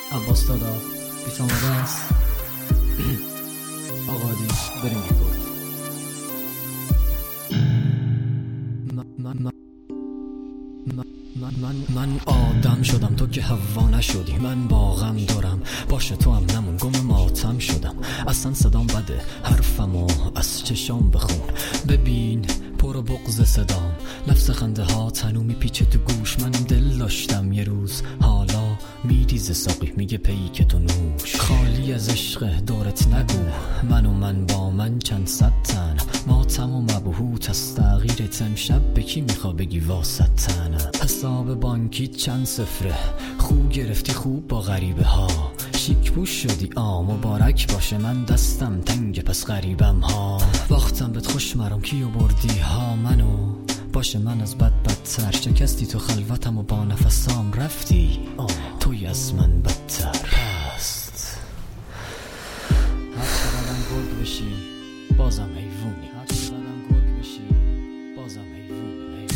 عباس دادا بیت آماده است. آقادی بریم ریکورد. من آدم شدم تو که هوا نشدی، من با غم دارم باشه تو هم نمون، گم ماتم شدم اصلا صدام بده حرفم و از چشام بخون. ببین پر بغض صدام، لفظ خنده ها تنو میپیچه تو گوش. من دل داشتم یه روز، حالا میریزه ساقی میگه پی که تو نوش. خالی از عشق دورت نگو، من با من چند صد تن ماتم و مبهوت از تغییرت. امشب به کی میخوا بگی واسط تنم؟ حساب بانکی چند صفره، خوب گرفتی خوب با غریبه ها. شیک پوش شدی مبارک باشه، من دستم تنگ پس غریبم ها. باختم بهت خوش مرام کیو بردی ها منو، باشه من از بدتر شکستی تو خلوتم و با نفسام رفتی توی از من بدتر. پست هر چقدرم گرگ بشی بازم حیوونی، هر چقدرم گرگ بشی بازم حیوونی.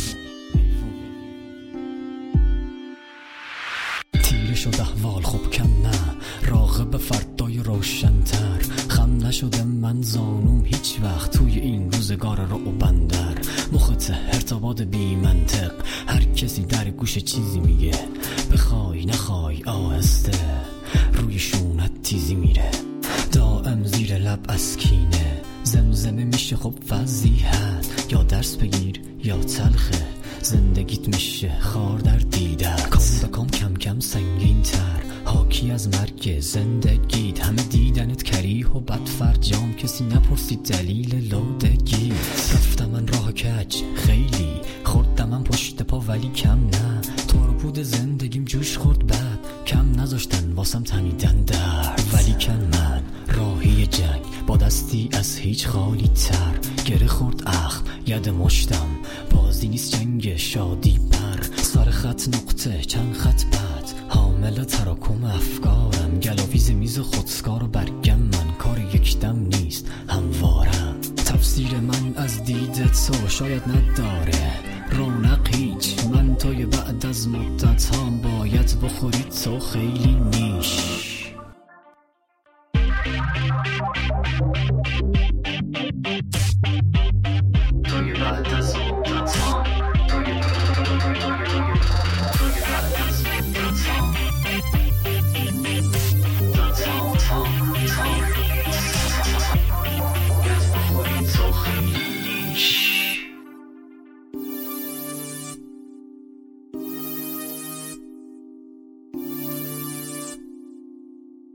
تیره شد احوال خوب کم نه، راغب فردای روشن‌تر. خم نشده من زانوم هیچ وقت توی این روزگار رو بندر. مخت ارتباط بی منطق، هر کسی در گوش چیزی میگه. بخوای نخوای آهسته روی شونت تیزی میره. دائم زیر لب از کینه زمزمه میشه خب فضیحت. یا درس بگیر یا تلخه زندگیت میشه خار در دیدت. کم به کم کم کم سنگین تر، حاکی از مرگ زندگیت. همه دیدنت کریه و بدفرجام، کسی نپرسید دلیل لودگیت. رفتم من راه کج خیلی، خوردم من پشت پا ولی کم نه. تار و پود زندگیم جوش خورد بد، کم نذاشتن واسم تنیدن در. ولی کن من راهی جنگ با دستی از هیچ خالی تر. گره خورد اخم ید مشتم، بازی نیست جنگ شادی پر. سر خط نقطه چند خط بد، حامل تراکم افکارم. گلاویز میز خودسکار و برگم من، کار یک دم نیست هموارم. تفسیر من از دید تو شاید نداره رونق هیچ. من توی بعد از مدت هم باید بخوری تو خیلی نیش.